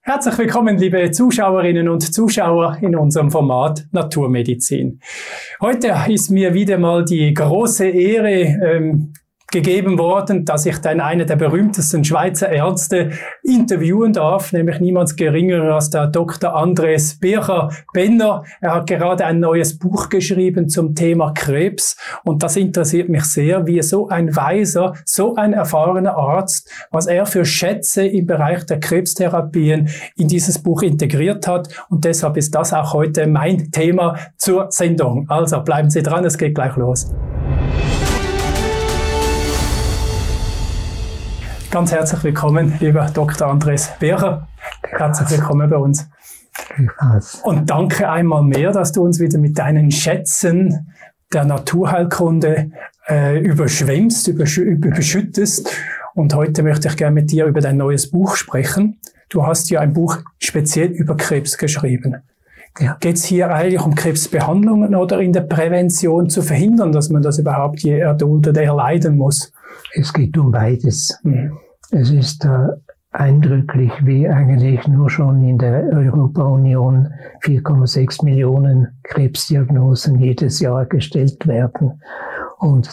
Herzlich willkommen, liebe Zuschauerinnen und Zuschauer in unserem Format Naturmedizin. Heute ist mir wieder mal die große Ehre gegeben worden, dass ich dann einen der berühmtesten Schweizer Ärzte interviewen darf, nämlich niemand geringerer als der Dr. Andres Bircher-Benner. Er hat gerade ein neues Buch geschrieben zum Thema Krebs und das interessiert mich sehr, wie so ein weiser, so ein erfahrener Arzt, was er für Schätze im Bereich der Krebstherapien in dieses Buch integriert hat und deshalb ist das auch heute mein Thema zur Sendung. Also bleiben Sie dran, es geht gleich los. Ganz herzlich willkommen, lieber Dr. Andres Bircher. Herzlich willkommen bei uns. Und danke einmal mehr, dass du uns wieder mit deinen Schätzen der Naturheilkunde überschwemmst, überschüttest. Und heute möchte ich gerne mit dir über dein neues Buch sprechen. Du hast ja ein Buch speziell über Krebs geschrieben. Ja. Geht es hier eigentlich um Krebsbehandlungen oder in der Prävention zu verhindern, dass man das überhaupt je erdulden oder erleiden muss? Es geht um beides. Es ist eindrücklich, wie eigentlich nur schon in der Europa-Union 4,6 Millionen Krebsdiagnosen jedes Jahr gestellt werden und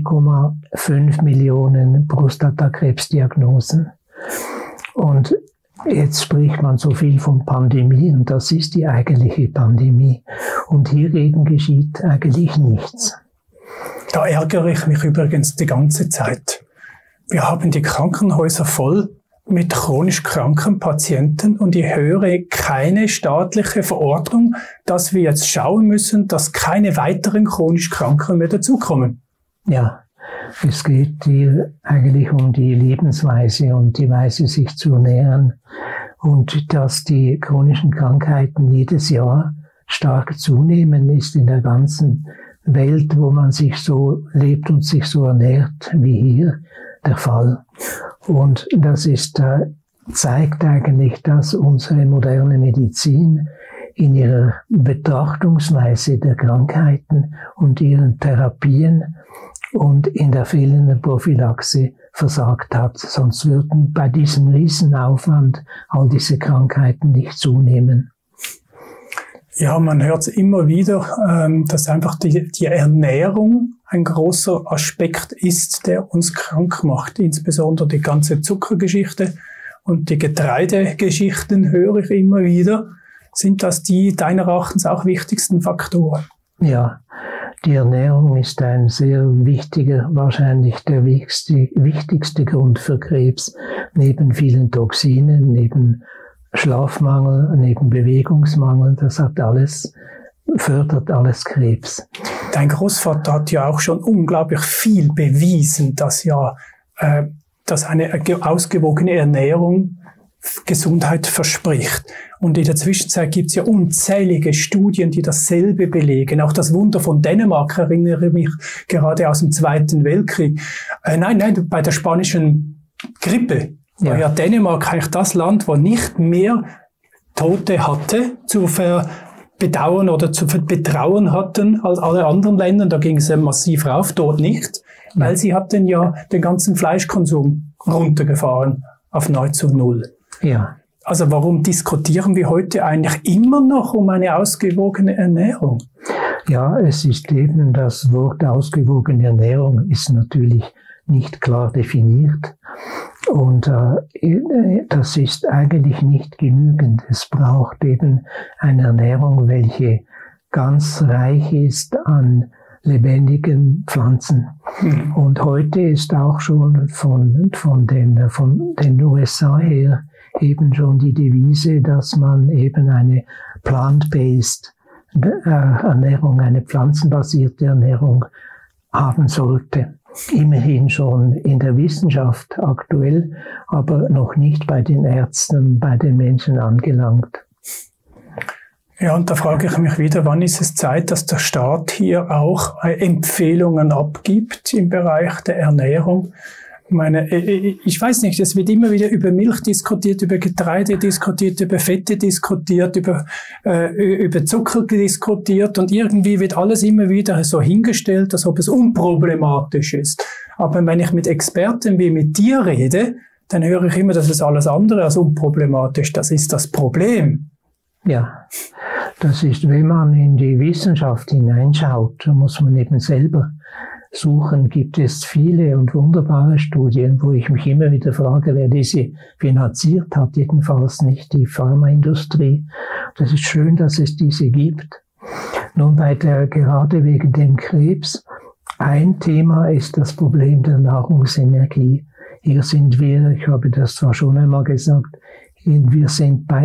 2,5 Millionen Prostatakrebsdiagnosen. Und jetzt spricht man so viel von Pandemie und das ist die eigentliche Pandemie. Und hiergegen geschieht eigentlich nichts. Da ärgere ich mich übrigens die ganze Zeit. Wir haben die Krankenhäuser voll mit chronisch kranken Patienten und ich höre keine staatliche Verordnung, dass wir jetzt schauen müssen, dass keine weiteren chronisch Kranken mehr dazukommen. Ja, es geht hier eigentlich um die Lebensweise und die Weise, sich zu ernähren und dass die chronischen Krankheiten jedes Jahr stark zunehmen, ist in der ganzen Welt, wo man sich so lebt und sich so ernährt wie hier, der Fall. Und das zeigt eigentlich, dass unsere moderne Medizin in ihrer Betrachtungsweise der Krankheiten und ihren Therapien und in der fehlenden Prophylaxe versagt hat. Sonst würden bei diesem Riesenaufwand all diese Krankheiten nicht zunehmen. Ja, man hört es immer wieder, dass einfach die Ernährung ein großer Aspekt ist, der uns krank macht. Insbesondere die ganze Zuckergeschichte und die Getreidegeschichten höre ich immer wieder. Sind das die deiner Erachtens auch wichtigsten Faktoren? Ja, die Ernährung ist ein sehr wichtiger, wahrscheinlich der wichtigste Grund für Krebs. Neben vielen Toxinen, neben Schlafmangel, neben Bewegungsmangel, fördert alles Krebs. Dein Großvater hat ja auch schon unglaublich viel bewiesen, dass eine ausgewogene Ernährung Gesundheit verspricht. Und in der Zwischenzeit gibt es ja unzählige Studien, die dasselbe belegen. Auch das Wunder von Dänemark erinnere mich gerade aus dem Zweiten Weltkrieg. Nein, bei der spanischen Grippe. War ja Dänemark eigentlich das Land, wo nicht mehr Tote hatte, zu bedauern oder zu betrauen hatten als alle anderen Länder. Da ging es ja massiv rauf, dort nicht, weil sie hatten ja den ganzen Fleischkonsum runtergefahren auf nahezu null. Ja. Also warum diskutieren wir heute eigentlich immer noch um eine ausgewogene Ernährung? Ja, es ist eben das Wort ausgewogene Ernährung ist natürlich nicht klar definiert. Und das ist eigentlich nicht genügend. Es braucht eben eine Ernährung, welche ganz reich ist an lebendigen Pflanzen. Und heute ist auch schon von den USA her eben schon die Devise, dass man eben eine plant-based Ernährung, eine pflanzenbasierte Ernährung haben sollte. Immerhin schon in der Wissenschaft aktuell, aber noch nicht bei den Ärzten, bei den Menschen angelangt. Ja, und da frage ich mich wieder, wann ist es Zeit, dass der Staat hier auch Empfehlungen abgibt im Bereich der Ernährung? Ich weiß nicht, es wird immer wieder über Milch diskutiert, über Getreide diskutiert, über Fette diskutiert, über Zucker diskutiert und irgendwie wird alles immer wieder so hingestellt, als ob es unproblematisch ist. Aber wenn ich mit Experten wie mit dir rede, dann höre ich immer, das ist alles andere als unproblematisch. Das ist das Problem. Ja, das ist, wenn man in die Wissenschaft hineinschaut, da muss man eben selber suchen. Gibt es viele und wunderbare Studien, wo ich mich immer wieder frage, wer diese finanziert hat, jedenfalls nicht die Pharmaindustrie. Das ist schön, dass es diese gibt. Nun, gerade wegen dem Krebs, ein Thema ist das Problem der Nahrungsenergie. Hier sind wir, ich habe das zwar schon einmal gesagt, wir sind bei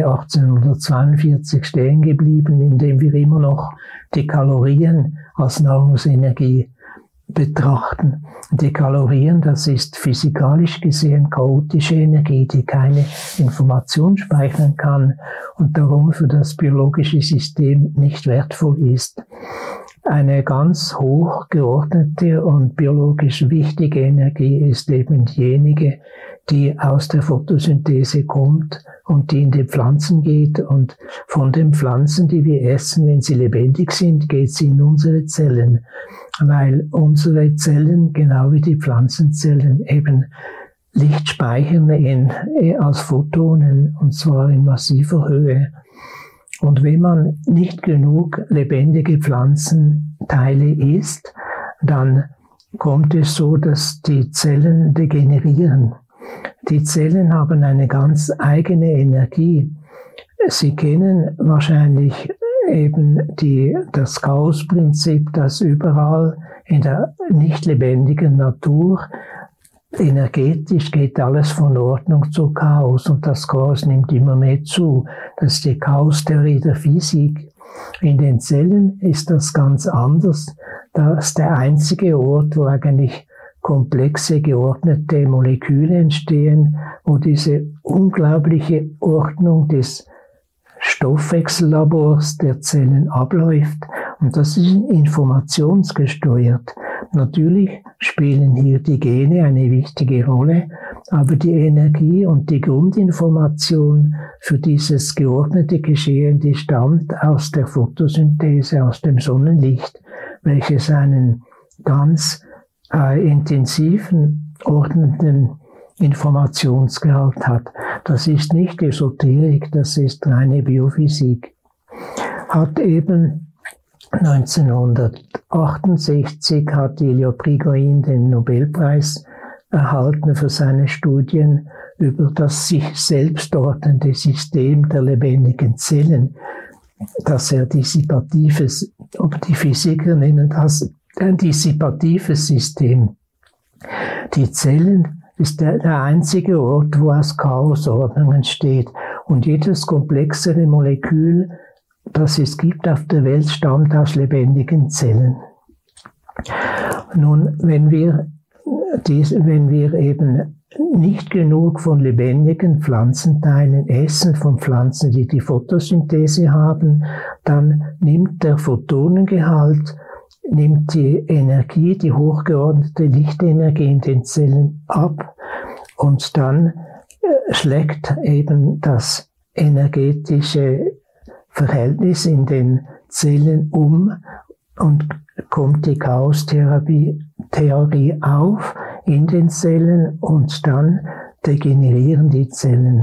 1842 stehen geblieben, indem wir immer noch die Kalorien als Nahrungsenergie betrachten. Die Kalorien, das ist physikalisch gesehen chaotische Energie, die keine Information speichern kann und darum für das biologische System nicht wertvoll ist. Eine ganz hoch geordnete und biologisch wichtige Energie ist eben diejenige, die aus der Photosynthese kommt und die in die Pflanzen geht. Und von den Pflanzen, die wir essen, wenn sie lebendig sind, geht sie in unsere Zellen. Weil unsere Zellen, genau wie die Pflanzenzellen, eben Licht speichern als Photonen, und zwar in massiver Höhe. Und wenn man nicht genug lebendige Pflanzenteile isst, dann kommt es so, dass die Zellen degenerieren. Die Zellen haben eine ganz eigene Energie. Sie kennen wahrscheinlich eben das Chaosprinzip, das überall in der nicht lebendigen Natur energetisch geht alles von Ordnung zu Chaos und das Chaos nimmt immer mehr zu. Das ist die Chaostheorie der Physik. In den Zellen ist das ganz anders. Das ist der einzige Ort, wo eigentlich komplexe, geordnete Moleküle entstehen, wo diese unglaubliche Ordnung des Stoffwechsellabors der Zellen abläuft. Und das ist informationsgesteuert. Natürlich spielen hier die Gene eine wichtige Rolle, aber die Energie und die Grundinformation für dieses geordnete Geschehen, die stammt aus der Photosynthese, aus dem Sonnenlicht, welches einen ganz intensiven, ordnenden Informationsgehalt hat. Das ist nicht Esoterik, das ist reine Biophysik. Hat eben 1968 hat Ilya Prigogine den Nobelpreis erhalten für seine Studien über das sich selbst ordnende System der lebendigen Zellen, das er dissipatives, oder die Physiker nennen das ein dissipatives System. Die Zellen ist der einzige Ort, wo aus Chaos Ordnung entsteht und jedes komplexere Molekül, das es gibt auf der Welt, stammt aus lebendigen Zellen. Nun, wenn wir eben nicht genug von lebendigen Pflanzenteilen essen, von Pflanzen, die die Photosynthese haben, dann nimmt der Photonengehalt, nimmt die Energie, die hochgeordnete Lichtenergie in den Zellen ab und dann schlägt eben das energetische Verhältnis in den Zellen um und kommt die Chaostheorie auf in den Zellen und dann degenerieren die Zellen.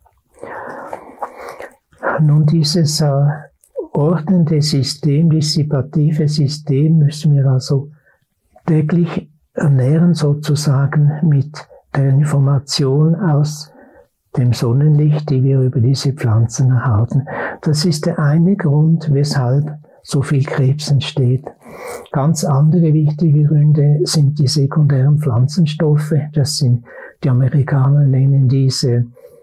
Nun, dieses ordnende System, dissipative System müssen wir also täglich ernähren, sozusagen mit der Information aus dem Sonnenlicht, die wir über diese Pflanzen erhalten. Das ist der eine Grund, weshalb so viel Krebs entsteht. Ganz andere wichtige Gründe sind die sekundären Pflanzenstoffe. Das sind, die Amerikaner nennen diese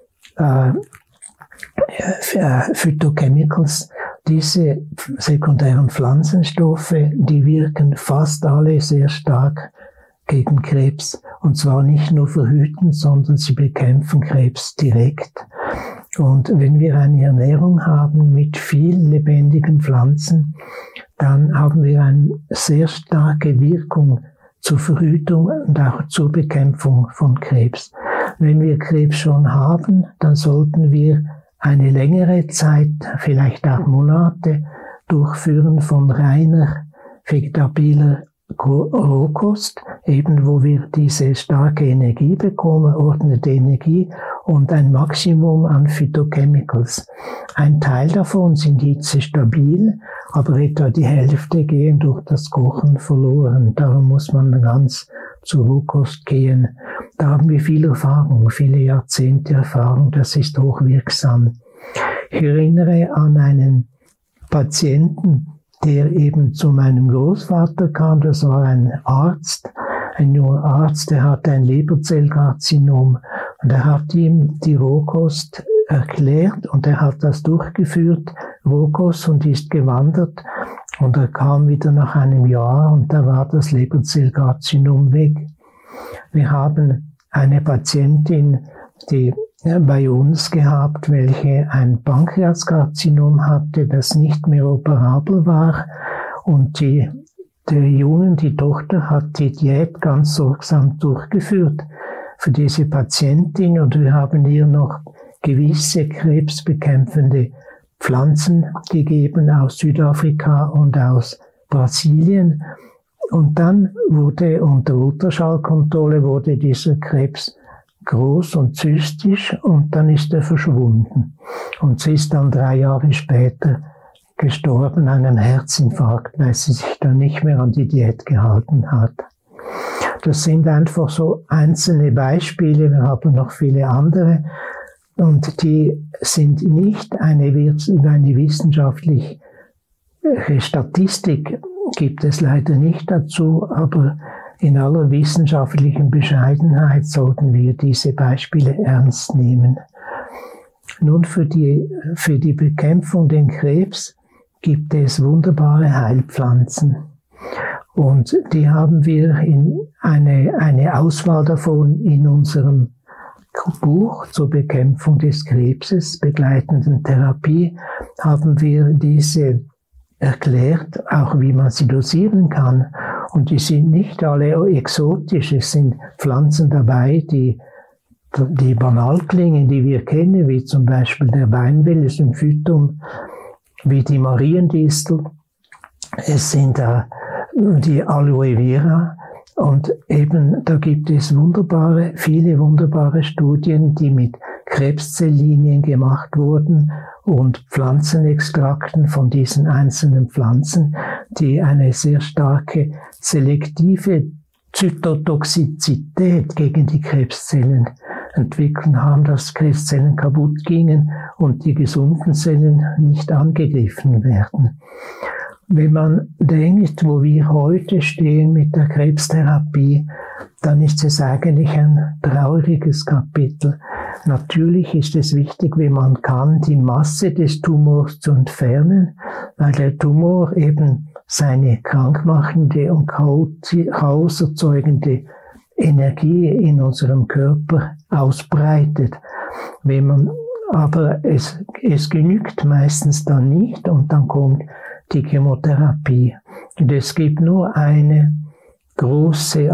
Phytochemicals. Diese sekundären Pflanzenstoffe, die wirken fast alle sehr stark gegen Krebs. Und zwar nicht nur verhüten, sondern sie bekämpfen Krebs direkt. Und wenn wir eine Ernährung haben mit viel lebendigen Pflanzen, dann haben wir eine sehr starke Wirkung zur Verhütung und auch zur Bekämpfung von Krebs. Wenn wir Krebs schon haben, dann sollten wir eine längere Zeit, vielleicht auch Monate, durchführen von reiner vegetabiler Rohkost, eben wo wir diese starke Energie bekommen, ordnete Energie und ein Maximum an Phytochemicals. Ein Teil davon sind hitzestabil, aber etwa die Hälfte gehen durch das Kochen verloren. Darum muss man ganz zur Rohkost gehen. Da haben wir viel Erfahrung, viele Jahrzehnte Erfahrung, das ist hochwirksam. Ich erinnere an einen Patienten, der eben zu meinem Großvater kam, das war ein Arzt, ein junger Arzt, der hatte ein Leberzellkarzinom und er hat ihm die Rohkost erklärt und er hat das durchgeführt, Rohkost, und ist gewandert und er kam wieder nach einem Jahr und da war das Leberzellkarzinom weg. Wir haben eine Patientin, die bei uns gehabt, welche ein Pankreaskarzinom hatte, das nicht mehr operabel war. Und die Tochter hat die Diät ganz sorgsam durchgeführt für diese Patientin. Und wir haben ihr noch gewisse krebsbekämpfende Pflanzen gegeben aus Südafrika und aus Brasilien. Und dann wurde unter Ultraschallkontrolle dieser Krebs groß und zystisch und dann ist er verschwunden. Und sie ist dann 3 Jahre später gestorben an einem Herzinfarkt, weil sie sich dann nicht mehr an die Diät gehalten hat. Das sind einfach so einzelne Beispiele, wir haben noch viele andere und die sind nicht eine wissenschaftliche Statistik, gibt es leider nicht dazu, aber in aller wissenschaftlichen Bescheidenheit sollten wir diese Beispiele ernst nehmen. Nun, für die Bekämpfung den Krebs gibt es wunderbare Heilpflanzen. Und die haben wir in eine Auswahl davon in unserem Buch zur Bekämpfung des Krebses, begleitenden Therapie, haben wir diese erklärt, auch wie man sie dosieren kann. Und die sind nicht alle exotisch, es sind Pflanzen dabei, die banal klingen, die wir kennen, wie zum Beispiel der Beinwelle, Symphytum, wie die Mariendistel. Es sind die Aloe Vera. Und eben, da gibt es viele wunderbare Studien, die mit Krebszelllinien gemacht wurden und Pflanzenextrakten von diesen einzelnen Pflanzen, die eine sehr starke selektive Zytotoxizität gegen die Krebszellen entwickeln haben, dass Krebszellen kaputt gingen und die gesunden Zellen nicht angegriffen werden. Wenn man denkt, wo wir heute stehen mit der Krebstherapie, dann ist es eigentlich ein trauriges Kapitel. Natürlich ist es wichtig, wenn man kann, die Masse des Tumors zu entfernen, weil der Tumor eben seine krankmachende und chaoserzeugende Energie in unserem Körper ausbreitet. Aber es genügt meistens dann nicht und dann kommt die Chemotherapie. Und es gibt nur eine große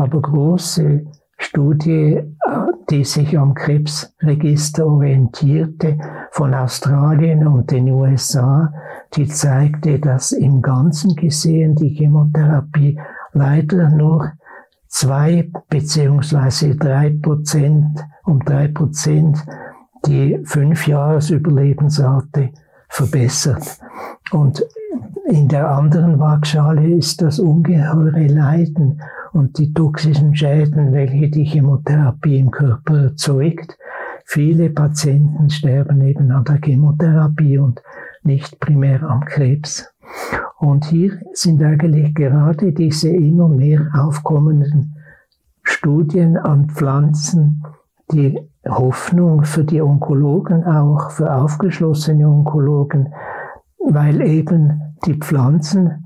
Studie, die sich am Krebsregister orientierte, von Australien und den USA, die zeigte, dass im Ganzen gesehen die Chemotherapie leider nur 2 bzw. 3% um 3% die 5-Jahres-Überlebensrate verbessert. Und in der anderen Waagschale ist das ungeheure Leiden und die toxischen Schäden, welche die Chemotherapie im Körper erzeugt. Viele Patienten sterben eben an der Chemotherapie und nicht primär am Krebs. Und hier sind eigentlich gerade diese immer mehr aufkommenden Studien an Pflanzen die Hoffnung für die Onkologen, auch für aufgeschlossene Onkologen, weil eben die Pflanzen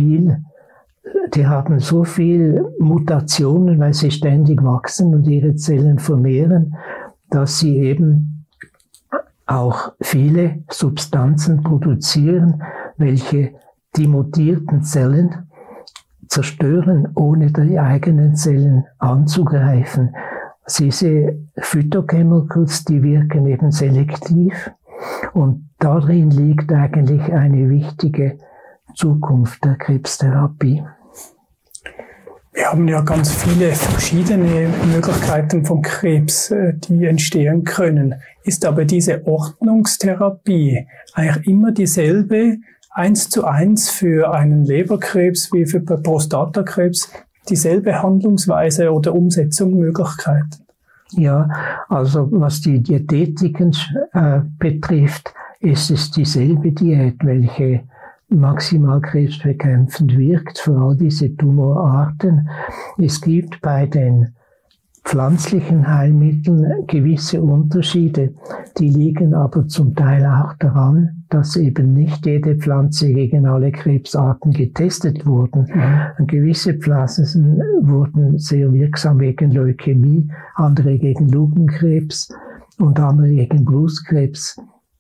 die haben so viel Mutationen, weil sie ständig wachsen und ihre Zellen vermehren, dass sie eben auch viele Substanzen produzieren, welche die mutierten Zellen zerstören, ohne die eigenen Zellen anzugreifen. Diese Phytochemicals, die wirken eben selektiv und darin liegt eigentlich eine wichtige Zukunft der Krebstherapie. Wir haben ja ganz viele verschiedene Möglichkeiten von Krebs, die entstehen können. Ist aber diese Ordnungstherapie eigentlich immer dieselbe, 1:1 für einen Leberkrebs wie für Prostatakrebs, dieselbe Handlungsweise oder Umsetzungsmöglichkeiten? Ja, also was die Diätetiken betrifft, ist es dieselbe Diät, welche maximal krebsbekämpfend wirkt für all diese Tumorarten. Es gibt bei den pflanzlichen Heilmitteln gewisse Unterschiede, die liegen aber zum Teil auch daran, dass eben nicht jede Pflanze gegen alle Krebsarten getestet wurden. Und gewisse Pflanzen wurden sehr wirksam gegen Leukämie, andere gegen Lungenkrebs und andere gegen Brustkrebs,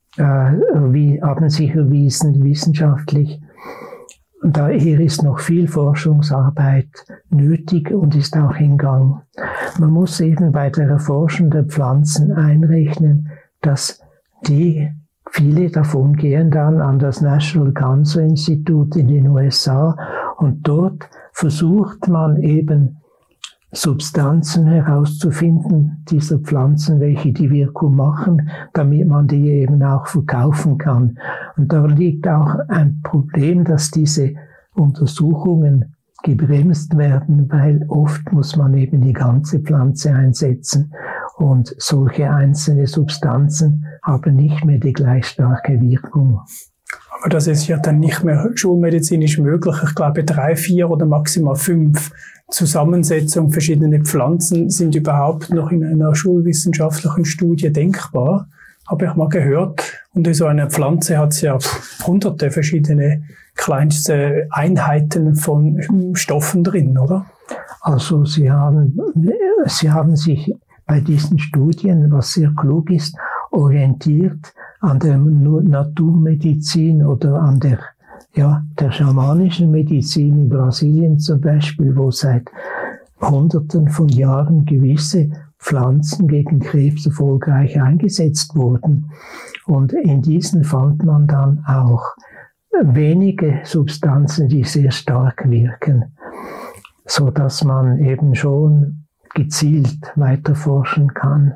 haben sich erwiesen wissenschaftlich. Und daher ist noch viel Forschungsarbeit nötig und ist auch in Gang. Man muss eben bei der Erforschung der Pflanzen einrechnen, dass viele davon gehen dann an das National Cancer Institute in den USA und dort versucht man eben Substanzen herauszufinden, dieser Pflanzen, welche die Wirkung machen, damit man die eben auch verkaufen kann. Und da liegt auch ein Problem, dass diese Untersuchungen gebremst werden, weil oft muss man eben die ganze Pflanze einsetzen und solche einzelne Substanzen haben nicht mehr die gleich starke Wirkung. Aber das ist ja dann nicht mehr schulmedizinisch möglich. Ich glaube, 3, 4 oder maximal 5 Zusammensetzungen verschiedener Pflanzen sind überhaupt noch in einer schulwissenschaftlichen Studie denkbar. Habe ich mal gehört. Und in so einer Pflanze hat es ja hunderte verschiedene kleinste Einheiten von Stoffen drin, oder? Also Sie haben sich bei diesen Studien, was sehr klug ist, orientiert an der Naturmedizin oder an der schamanischen Medizin in Brasilien zum Beispiel, wo seit Hunderten von Jahren gewisse Pflanzen gegen Krebs erfolgreich eingesetzt wurden. Und in diesen fand man dann auch wenige Substanzen, die sehr stark wirken, so dass man eben schon gezielt weiterforschen kann.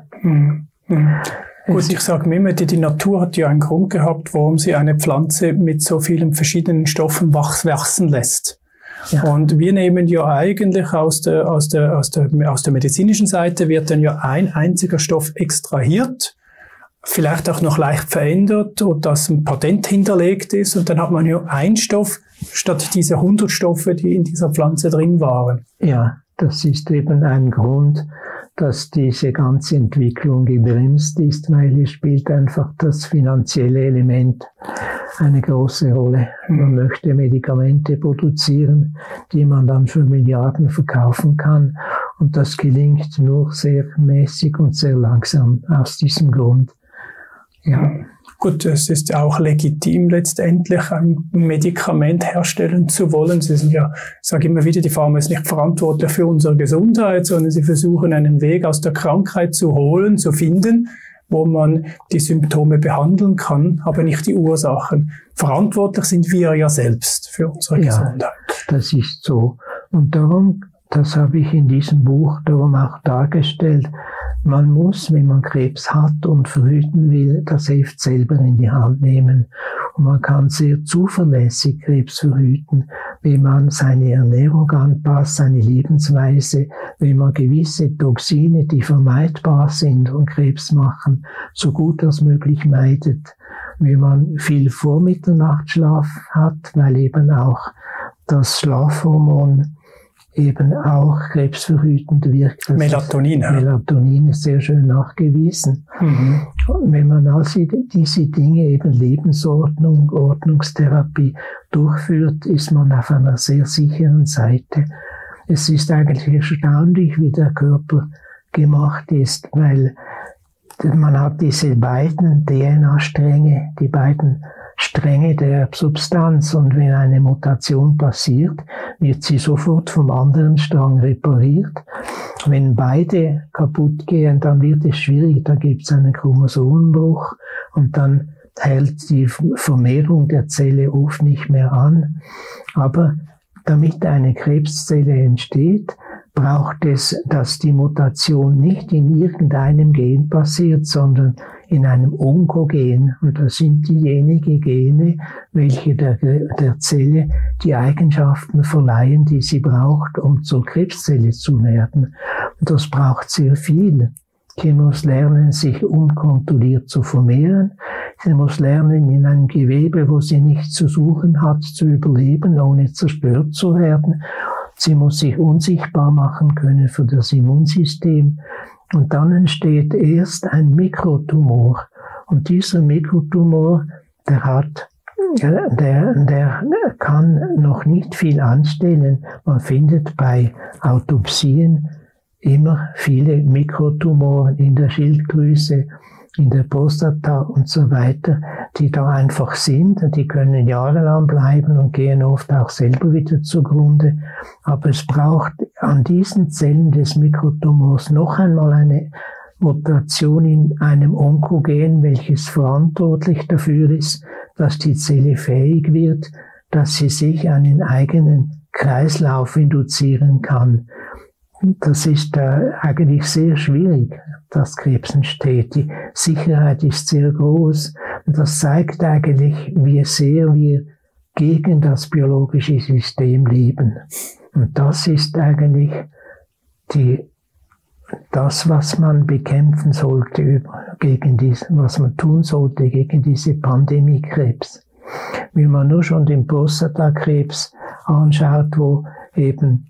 Gut, ich sage mir immer, die Natur hat ja einen Grund gehabt, warum sie eine Pflanze mit so vielen verschiedenen Stoffen wachsen lässt. Ja. Und wir nehmen ja eigentlich aus der medizinischen Seite wird dann ja ein einziger Stoff extrahiert, vielleicht auch noch leicht verändert oder dass ein Patent hinterlegt ist und dann hat man ja einen Stoff statt diese 100 Stoffe, die in dieser Pflanze drin waren. Ja, das ist eben ein Grund, dass diese ganze Entwicklung gebremst ist, weil es spielt einfach das finanzielle Element eine große Rolle. Man möchte Medikamente produzieren, die man dann für Milliarden verkaufen kann und das gelingt nur sehr mäßig und sehr langsam aus diesem Grund. Ja. Gut, es ist auch legitim, letztendlich ein Medikament herstellen zu wollen. Sie sind ja, ich sage immer wieder, die Pharma ist nicht verantwortlich für unsere Gesundheit, sondern sie versuchen einen Weg aus der Krankheit zu holen, zu finden, wo man die Symptome behandeln kann, aber nicht die Ursachen. Verantwortlich sind wir ja selbst für unsere Gesundheit. Das ist so. Und darum, das habe ich in diesem Buch darum auch dargestellt, man muss, wenn man Krebs hat und verhüten will, das Heft selber in die Hand nehmen. Und man kann sehr zuverlässig Krebs verhüten, wenn man seine Ernährung anpasst, seine Lebensweise, wenn man gewisse Toxine, die vermeidbar sind und Krebs machen, so gut als möglich meidet. Wenn man viel Vormitternachtsschlaf hat, weil eben auch das Schlafhormon eben auch krebsverhütend wirkt. Melatonin. Melatonin ist sehr schön nachgewiesen. Und wenn man also diese Dinge, eben Lebensordnung, Ordnungstherapie durchführt, ist man auf einer sehr sicheren Seite. Es ist eigentlich erstaunlich, wie der Körper gemacht ist, weil man hat diese beiden DNA-Stränge, die beiden Stränge der Substanz und wenn eine Mutation passiert, wird sie sofort vom anderen Strang repariert. Wenn beide kaputt gehen, dann wird es schwierig, da gibt es einen Chromosomenbruch und dann hält die Vermehrung der Zelle oft nicht mehr an. Aber damit eine Krebszelle entsteht, braucht es, dass die Mutation nicht in irgendeinem Gen passiert, sondern in einem Onkogen. Und das sind diejenigen Gene, welche der Zelle die Eigenschaften verleihen, die sie braucht, um zur Krebszelle zu werden. Und das braucht sehr viel. Sie muss lernen, sich unkontrolliert zu vermehren. Sie muss lernen, in einem Gewebe, wo sie nichts zu suchen hat, zu überleben, ohne zerstört zu werden. Sie muss sich unsichtbar machen können für das Immunsystem. Und dann entsteht erst ein Mikrotumor. Und dieser Mikrotumor, der kann noch nicht viel anstellen. Man findet bei Autopsien immer viele Mikrotumoren in der Schilddrüse, in der Prostata und so weiter, die da einfach sind. Die können jahrelang bleiben und gehen oft auch selber wieder zugrunde. Aber es braucht an diesen Zellen des Mikrotumors noch einmal eine Mutation in einem Onkogen, welches verantwortlich dafür ist, dass die Zelle fähig wird, dass sie sich einen eigenen Kreislauf induzieren kann. Das ist eigentlich sehr schwierig, dass Krebs entsteht. Die Sicherheit ist sehr groß. Und das zeigt eigentlich, wie sehr wir gegen das biologische System leben. Und das ist eigentlich das, was man bekämpfen sollte, was man tun sollte gegen diese Pandemie Krebs. Wenn man nur schon den Prostatakrebs anschaut, wo eben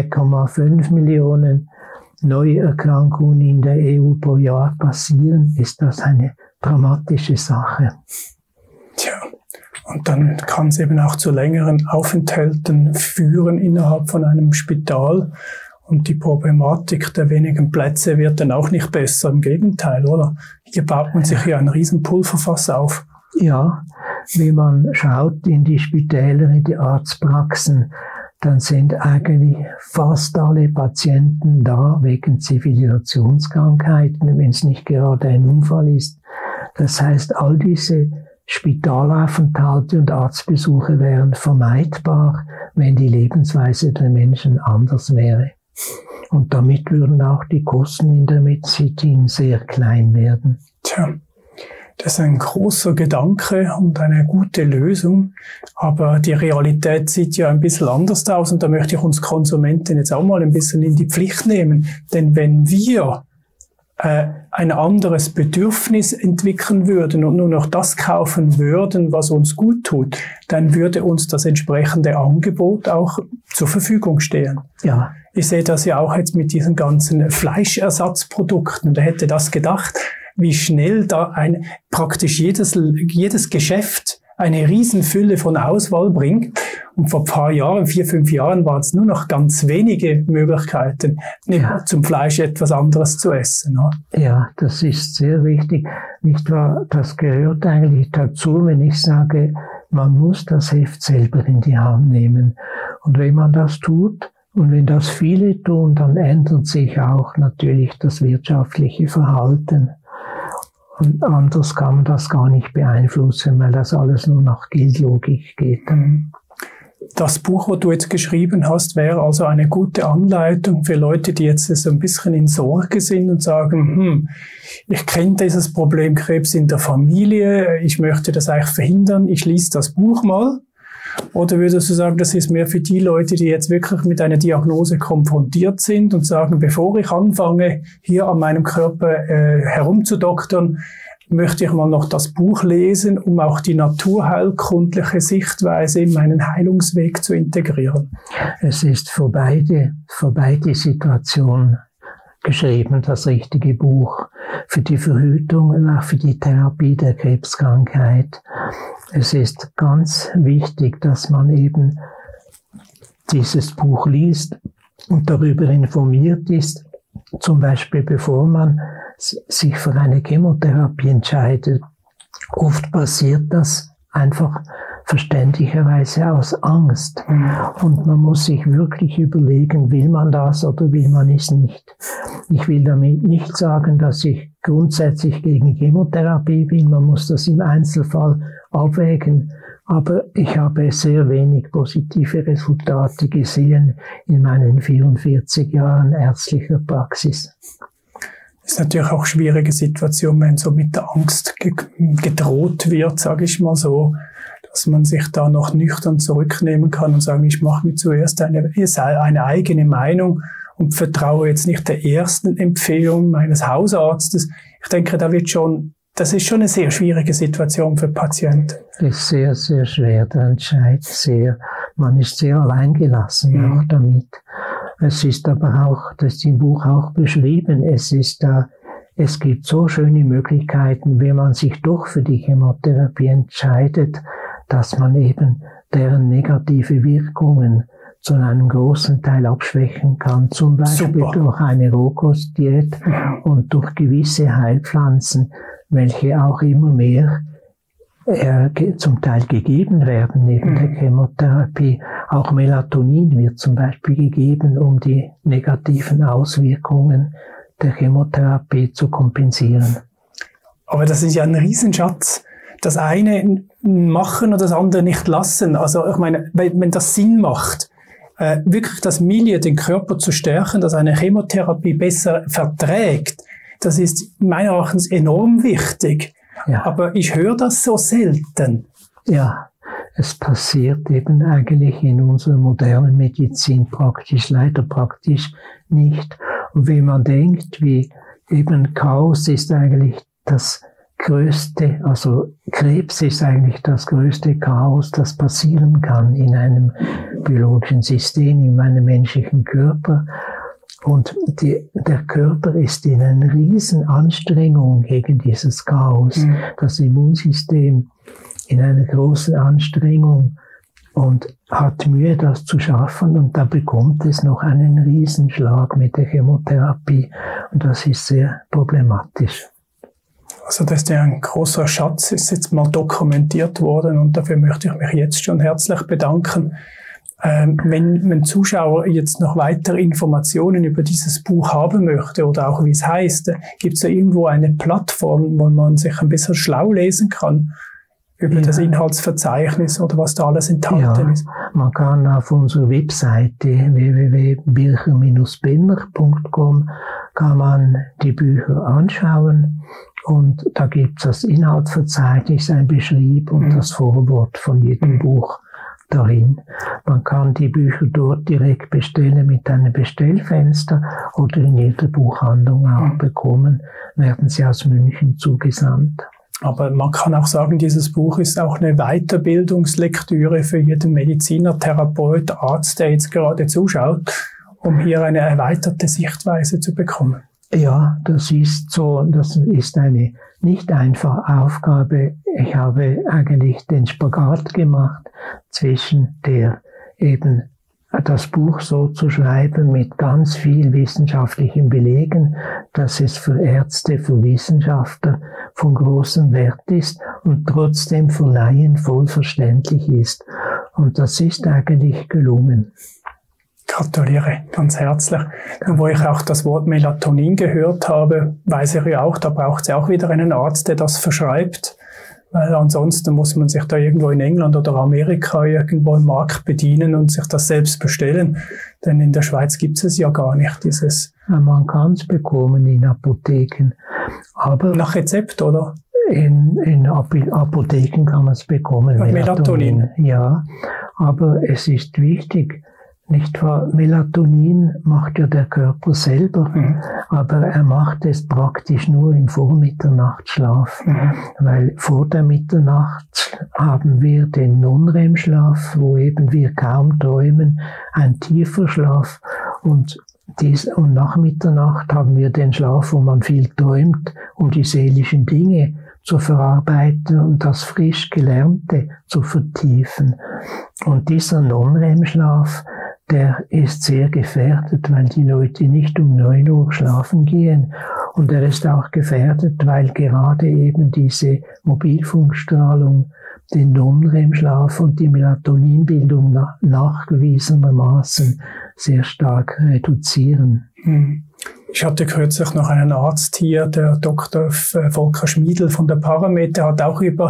2,5 Millionen Neuerkrankungen in der EU pro Jahr passieren, ist das eine dramatische Sache. Tja, und dann kann es eben auch zu längeren Aufenthalten führen innerhalb von einem Spital. Und die Problematik der wenigen Plätze wird dann auch nicht besser, im Gegenteil, oder? Hier baut man sich ja ein Riesenpulverfass auf. Ja, wenn man schaut in die Spitäler, in die Arztpraxen, dann sind eigentlich fast alle Patienten da wegen Zivilisationskrankheiten, wenn es nicht gerade ein Unfall ist. Das heißt, all diese Spitalaufenthalte und Arztbesuche wären vermeidbar, wenn die Lebensweise der Menschen anders wäre. Und damit würden auch die Kosten in der Medizin sehr klein werden. Tja. Das ist ein großer Gedanke und eine gute Lösung, aber die Realität sieht ja ein bisschen anders aus und da möchte ich uns Konsumenten jetzt auch mal ein bisschen in die Pflicht nehmen. Denn wenn wir ein anderes Bedürfnis entwickeln würden und nur noch das kaufen würden, was uns gut tut, dann würde uns das entsprechende Angebot auch zur Verfügung stehen. Ja. Ich sehe das ja auch jetzt mit diesen ganzen Fleischersatzprodukten. Wer hätte das gedacht? Wie schnell da praktisch jedes Geschäft eine Riesenfülle von Auswahl bringt. Und vor ein paar Jahren, 4, 5 Jahren, waren es nur noch ganz wenige Möglichkeiten, zum Fleisch etwas anderes zu essen. Oder? Ja, das ist sehr wichtig. Nicht wahr? Das gehört eigentlich dazu, wenn ich sage, man muss das Heft selber in die Hand nehmen. Und wenn man das tut, und wenn das viele tun, dann ändert sich auch natürlich das wirtschaftliche Verhalten. Und anders kann man das gar nicht beeinflussen, weil das alles nur nach Geldlogik geht. Das Buch, das du jetzt geschrieben hast, wäre also eine gute Anleitung für Leute, die jetzt so ein bisschen in Sorge sind und sagen, ich kenne dieses Problem Krebs in der Familie, ich möchte das eigentlich verhindern, ich lese das Buch mal. Oder würdest du sagen, das ist mehr für die Leute, die jetzt wirklich mit einer Diagnose konfrontiert sind und sagen, bevor ich anfange, hier an meinem Körper herumzudoktern, möchte ich mal noch das Buch lesen, um auch die naturheilkundliche Sichtweise in meinen Heilungsweg zu integrieren? Es ist für beide Situationen geschrieben, das richtige Buch. Für die Verhütung und auch für die Therapie der Krebskrankheit. Es ist ganz wichtig, dass man eben dieses Buch liest und darüber informiert ist, zum Beispiel bevor man sich für eine Chemotherapie entscheidet. Oft passiert das einfach verständlicherweise aus Angst. Und man muss sich wirklich überlegen, will man das oder will man es nicht. Ich will damit nicht sagen, dass ich grundsätzlich gegen Chemotherapie bin. Man muss das im Einzelfall abwägen. aber ich habe sehr wenig positive Resultate gesehen in meinen 44 Jahren ärztlicher Praxis. Das ist natürlich auch eine schwierige Situation, wenn so mit der Angst gedroht wird, sage ich mal so, dass man sich da noch nüchtern zurücknehmen kann und sagen, ich mache mir zuerst eine eigene Meinung und vertraue jetzt nicht der ersten Empfehlung meines Hausarztes. Ich denke, das ist schon eine sehr schwierige Situation für Patienten. Das ist sehr, sehr schwer, der Entscheid. Man ist sehr alleingelassen auch damit. Es ist aber auch, das ist im Buch auch beschrieben, es gibt so schöne Möglichkeiten, wenn man sich doch für die Chemotherapie entscheidet, dass man eben deren negative Wirkungen zu einem großen Teil abschwächen kann, zum Beispiel durch eine Rohkostdiät und durch gewisse Heilpflanzen, welche auch immer mehr zum Teil gegeben werden neben der Chemotherapie. Auch Melatonin wird zum Beispiel gegeben, um die negativen Auswirkungen der Chemotherapie zu kompensieren. Aber das ist ja ein Riesenschatz. Das eine machen und das andere nicht lassen. Also ich meine, wenn das Sinn macht, wirklich das Milieu, den Körper zu stärken, dass eine Chemotherapie besser verträgt, das ist meiner Erachtens enorm wichtig. Ja. Aber ich höre das so selten. Ja, es passiert eben eigentlich in unserer modernen Medizin leider praktisch nicht. Und wenn man denkt, wie eben Chaos ist eigentlich das Größte, also Krebs ist eigentlich das größte Chaos, das passieren kann in einem biologischen System, in einem menschlichen Körper. Und der Körper ist in einer riesen Anstrengung gegen dieses Chaos. Das Immunsystem in einer großen Anstrengung und hat Mühe, das zu schaffen. Und da bekommt es noch einen Riesenschlag mit der Chemotherapie. Und das ist sehr problematisch. Also das ist ja ein großer Schatz, ist jetzt mal dokumentiert worden und dafür möchte ich mich jetzt schon herzlich bedanken. Wenn Zuschauer jetzt noch weitere Informationen über dieses Buch haben möchte oder auch wie es heißt, gibt es da irgendwo eine Plattform, wo man sich ein bisschen schlau lesen kann über das Inhaltsverzeichnis oder was da alles enthalten ist? Man kann auf unserer Webseite www.bircher-benner.com kann man die Bücher anschauen und da gibt es das Inhaltsverzeichnis, ein Beschrieb und das Vorwort von jedem Buch darin. Man kann die Bücher dort direkt bestellen mit einem Bestellfenster oder in jeder Buchhandlung auch bekommen, werden sie aus München zugesandt. Aber man kann auch sagen, dieses Buch ist auch eine Weiterbildungslektüre für jeden Mediziner, Therapeut, Arzt, der jetzt gerade zuschaut, um hier eine erweiterte Sichtweise zu bekommen. Ja, das ist so, das ist eine nicht einfache Aufgabe. Ich habe eigentlich den Spagat gemacht zwischen das Buch so zu schreiben mit ganz viel wissenschaftlichen Belegen, dass es für Ärzte, für Wissenschaftler von großem Wert ist und trotzdem für Laien voll verständlich ist. Und das ist eigentlich gelungen. Gratuliere ganz herzlich. Und wo ich auch das Wort Melatonin gehört habe, weiß ich ja auch, da braucht es ja auch wieder einen Arzt, der das verschreibt. Weil ansonsten muss man sich da irgendwo in England oder Amerika irgendwo im Markt bedienen und sich das selbst bestellen. Denn in der Schweiz gibt es ja gar nicht, dieses... Man kann es bekommen in Apotheken. Aber nach Rezept, oder? In Apotheken kann man es bekommen. Melatonin. Ja, aber es ist wichtig, nicht wahr? Melatonin macht ja der Körper selber, aber er macht es praktisch nur im Vormitternachtsschlaf, weil vor der Mitternacht haben wir den Non-REM-Schlaf, wo eben wir kaum träumen, ein tiefer Schlaf und nach Mitternacht haben wir den Schlaf, wo man viel träumt, um die seelischen Dinge zu verarbeiten und das frisch Gelernte zu vertiefen. Und dieser Non-REM-Schlaf, der ist sehr gefährdet, weil die Leute nicht um 9 Uhr schlafen gehen. Und er ist auch gefährdet, weil gerade eben diese Mobilfunkstrahlung den Non-REM-Schlaf und die Melatoninbildung nachgewiesenermaßen sehr stark reduzieren. Ich hatte kürzlich noch einen Arzt hier, der Dr. Volker Schmiedl von der Paramed, der hat auch über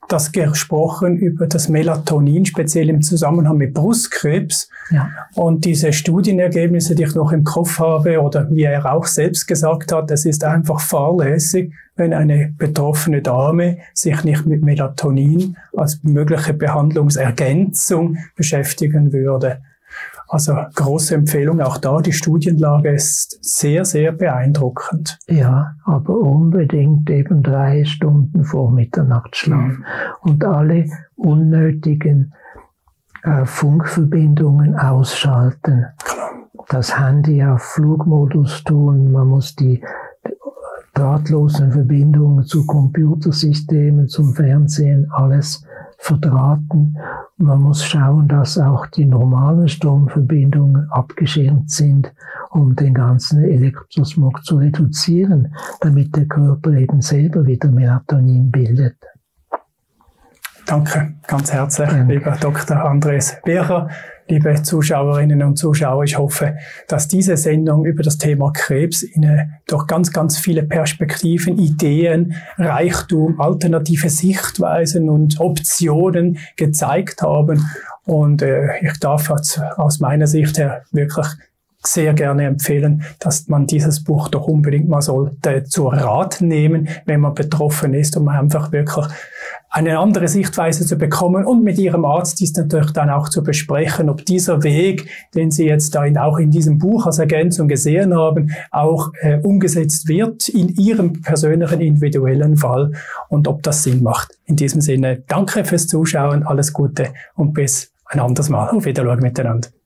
das gesprochen über das Melatonin, speziell im Zusammenhang mit Brustkrebs. Ja. Und diese Studienergebnisse, die ich noch im Kopf habe, oder wie er auch selbst gesagt hat, es ist einfach fahrlässig, wenn eine betroffene Dame sich nicht mit Melatonin als mögliche Behandlungsergänzung beschäftigen würde. Also große Empfehlung auch da. Die Studienlage ist sehr, sehr beeindruckend. Ja, aber unbedingt eben 3 Stunden vor Mitternachtsschlaf. Und alle unnötigen Funkverbindungen ausschalten. Das Handy auf Flugmodus tun. Man muss die drahtlosen Verbindungen zu Computersystemen, zum Fernsehen, alles verdrahten. Man muss schauen, dass auch die normalen Stromverbindungen abgeschirmt sind, um den ganzen Elektrosmog zu reduzieren, damit der Körper eben selber wieder Melatonin bildet. Danke, ganz herzlich, lieber Dr. Andres Bircher. Liebe Zuschauerinnen und Zuschauer, ich hoffe, dass diese Sendung über das Thema Krebs Ihnen durch ganz, ganz viele Perspektiven, Ideen, Reichtum, alternative Sichtweisen und Optionen gezeigt haben. Und ich darf aus meiner Sicht her wirklich sehr gerne empfehlen, dass man dieses Buch doch unbedingt mal sollte zur Rat nehmen, wenn man betroffen ist, um einfach wirklich eine andere Sichtweise zu bekommen und mit Ihrem Arzt dies natürlich dann auch zu besprechen, ob dieser Weg, den Sie jetzt da auch in diesem Buch als Ergänzung gesehen haben, auch umgesetzt wird in Ihrem persönlichen, individuellen Fall und ob das Sinn macht. In diesem Sinne, danke fürs Zuschauen, alles Gute und bis ein anderes Mal. Auf Wiedersehen miteinander.